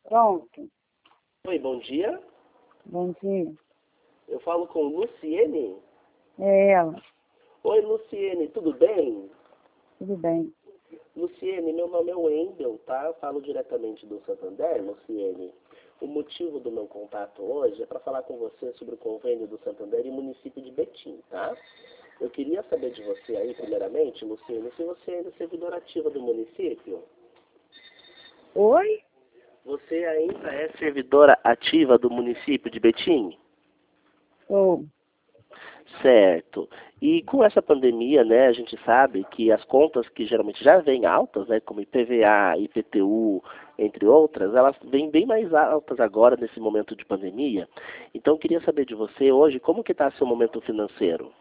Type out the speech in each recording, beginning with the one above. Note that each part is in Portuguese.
Pronto. Oi, bom dia. Bom dia. Eu falo com Luciene. É ela. Oi, Luciene, tudo bem? Tudo bem. Luciene, meu nome é Wendel, tá? Eu falo diretamente do Santander, Luciene. O motivo do meu contato hoje é para falar com você sobre o convênio do Santander e município de Betim, tá? Eu queria saber de você aí, primeiramente, Luciene, se você ainda é servidora ativa do município. Oi? Você ainda é servidora ativa do município de Betim? Sou. Certo. E com essa pandemia, né, a gente sabe que as contas que geralmente já vêm altas, né, como IPVA, IPTU, entre outras, elas vêm bem mais altas agora nesse momento de pandemia. Então, eu queria saber de você hoje, como que está seu momento financeiro?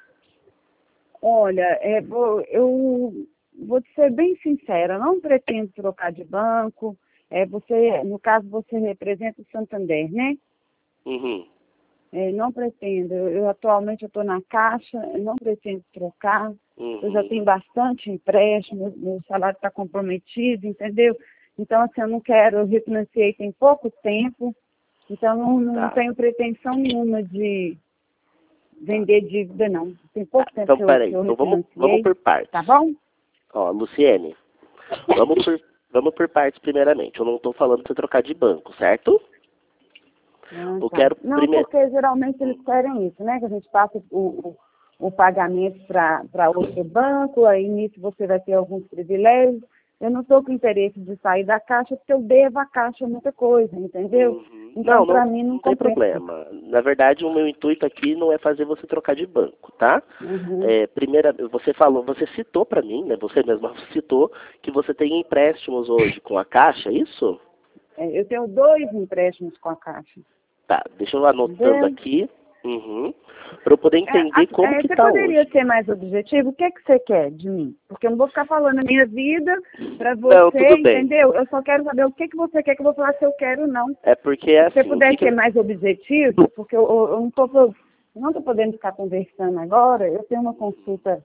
Olha, eu vou te ser bem sincera, eu não pretendo trocar de banco. No caso, você representa o Santander, né? Uhum. Não pretendo. Atualmente eu estou na Caixa, eu não pretendo trocar. Eu já Uhum. tenho bastante empréstimo, meu salário está comprometido, entendeu? Então, assim, eu não quero, eu refinanciei tem pouco tempo, então não Tá. tenho pretensão nenhuma de vender dívida, não. Tem pouco tempo Então, que peraí. eu Então, vamos refinanciei, por partes. tá bom? Ó, Luciene, vamos por partes primeiramente. Eu não estou falando para você trocar de banco, certo? Ah, Eu tá. quero Não, primeiro... porque geralmente eles querem isso, né? Que a gente passa o pagamento para outro banco, aí nisso você vai ter alguns privilégios. Eu não estou com interesse de sair da Caixa, porque eu devo à Caixa muita coisa, entendeu? Uhum. Então, para Não, mim, não não tem compensa. problema. Na verdade, o meu intuito aqui não é fazer você trocar de banco, tá? Uhum. Primeira, você citou para mim, né? Você mesma citou que você tem empréstimos hoje com a Caixa, é isso? Eu tenho 2 empréstimos com a Caixa, Tá, deixa eu anotando entendeu? aqui. Uhum. Para eu poder entender como que Você tá poderia hoje. ser mais objetivo? O que é que você quer de mim? Porque eu não vou ficar falando a minha vida para Não, você, tudo bem. entendeu? Eu só quero saber o que você quer que eu vou falar se eu quero ou não. É porque é Se você assim, o que puder que... ser mais objetivo, porque eu não estou podendo ficar conversando agora, eu tenho uma consulta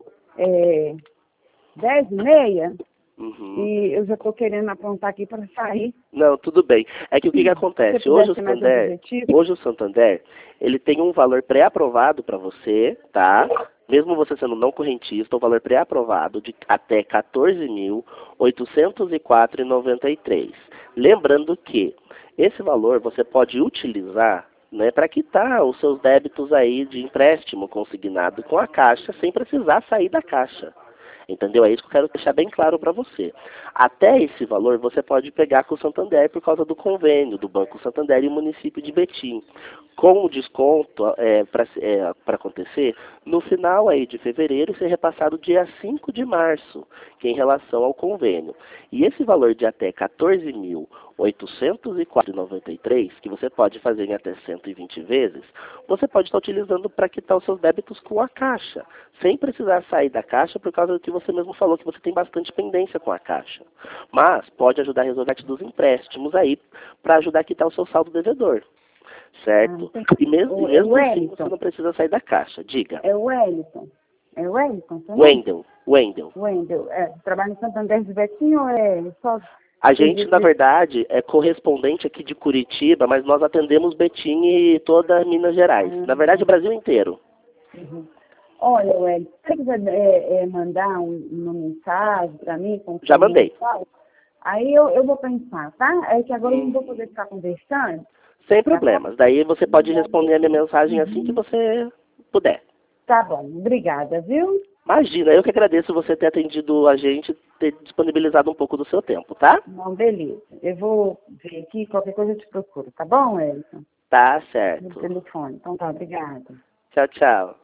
10h30 Uhum. e eu já estou querendo aprontar aqui para sair. Não, tudo bem. É que o que que Se você acontece? puder ser mais objetivo. Hoje o Santander, ele tem um valor pré-aprovado para você, tá? Mesmo você sendo não correntista, o valor pré-aprovado de até 14.804,93. Lembrando que esse valor você pode utilizar, né, para quitar os seus débitos aí de empréstimo consignado com a Caixa sem precisar sair da Caixa. Entendeu? É isso que eu quero deixar bem claro para você. Até esse valor você pode pegar com o Santander por causa do convênio do Banco Santander e o município de Betim. Com o desconto para acontecer no final aí de fevereiro e ser repassado dia 5 de março, que é em relação ao convênio. E esse valor de até 14.804,93, que você pode fazer em até 120 vezes, você pode estar utilizando para quitar os seus débitos com a Caixa, sem precisar sair da Caixa por causa do que você mesmo falou, que você tem bastante pendência com a Caixa. Mas pode ajudar a resolver a parte dos empréstimos aí, para ajudar a quitar o seu saldo devedor. Certo? E O mesmo assim você Wellington. não precisa sair da Caixa. Diga. É o Wellington. É o Wellington também? Wendel. Wendel. Trabalha no Santander de Betim ou é só... A gente, na verdade, é correspondente aqui de Curitiba, mas nós atendemos Betim e toda Minas Gerais. Na verdade, o Brasil inteiro. Uhum. Olha, Wellington, se você quiser mandar uma mensagem para mim, com o Já seu nome mandei. e tal, aí eu vou pensar, tá? É que agora eu não vou poder ficar conversando, Sem tá bom? problemas. Daí você pode responder a minha mensagem assim que você puder. Tá bom, obrigada, viu? Imagina, eu que agradeço você ter atendido a gente, ter disponibilizado um pouco do seu tempo, tá? Não, beleza. Eu vou ver aqui, qualquer coisa eu te procuro, tá bom, Wellington? Tá No certo. telefone. Então tá, obrigada. Tchau, tchau.